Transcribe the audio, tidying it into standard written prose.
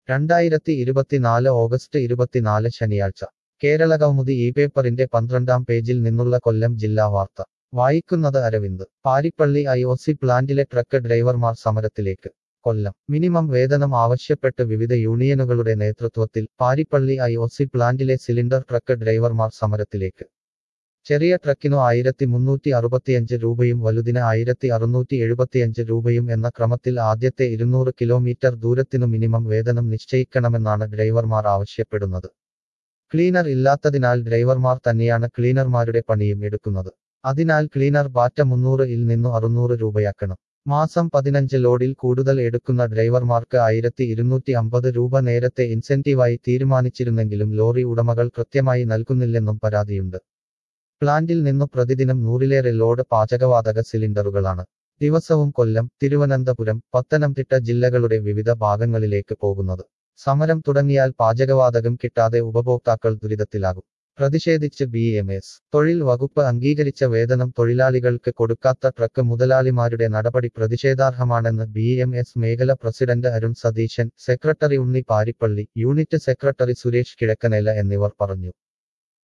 2024 August 24 ശനിയാഴ്ച കേരളകൗമുദി ഈ പേപ്പറിന്റെ 12-ാം പേജിൽ നിന്നുള്ള കൊല്ലം ജില്ലാ വാർത്ത വായിക്കുന്നത് അരവിന്ദ്. പാരിപ്പള്ളി IOC പ്ലാന്റിലെ ട്രക്ക് ഡ്രൈവർമാർ സമരത്തിലേക്ക്. കൊല്ലം. മിനിമം വേതനം ആവശ്യപ്പെട്ട് വിവിധ യൂണിയനുകളുടെ നേതൃത്വത്തിൽ പാരിപ്പള്ളി IOC പ്ലാന്റിലെ സിലിണ്ടർ ട്രക്ക് ഡ്രൈവർമാർ സമരത്തിലേക്ക്. ചെറിയ ട്രക്കിനു 1365 രൂപയും വലുതിന് 1675 രൂപയും എന്ന ക്രമത്തിൽ ആദ്യത്തെ 200 കിലോമീറ്റർ ദൂരത്തിനു മിനിമം വേതനം നിശ്ചയിക്കണമെന്നാണ് ഡ്രൈവർമാർ ആവശ്യപ്പെടുന്നത്. ക്ലീനർ ഇല്ലാത്തതിനാൽ ഡ്രൈവർമാർ തന്നെയാണ് ക്ലീനർമാരുടെ പണിയും എടുക്കുന്നത്. അതിനാൽ ക്ലീനർ ബാറ്റ 300-ൽ നിന്നു 600 രൂപയാക്കണം. മാസം 15 ലോഡിൽ കൂടുതൽ എടുക്കുന്ന ഡ്രൈവർമാർക്ക് 1250 രൂപ നേരത്തെ ഇൻസെന്റീവായി തീരുമാനിച്ചിരുന്നെങ്കിലും ലോറി ഉടമകൾ കൃത്യമായി നൽകുന്നില്ലെന്നും പരാതിയുണ്ട്. പ്ലാന്റിൽ നിന്നു പ്രതിദിനം 100-ലേറെ ലോഡ് പാചകവാതക സിലിണ്ടറുകളാണ് ദിവസവും കൊല്ലം, തിരുവനന്തപുരം, പത്തനംതിട്ട ജില്ലകളുടെ വിവിധ ഭാഗങ്ങളിലേക്ക് പോകുന്നത്. സമരം തുടങ്ങിയാൽ പാചകവാതകം കിട്ടാതെ ഉപഭോക്താക്കൾ ദുരിതത്തിലാകും. പ്രതിഷേധിച്ച് BMS. തൊഴിൽ വകുപ്പ് അംഗീകരിച്ച വേതനം തൊഴിലാളികൾക്ക് കൊടുക്കാത്ത ട്രക്ക് മുതലാളിമാരുടെ നടപടി പ്രതിഷേധാർഹമാണെന്ന് BMS മേഖല president Arun Satheesan, secretary Unni Parippally, unit secretary Suresh Kizhakkanela എന്നിവർ പറഞ്ഞു.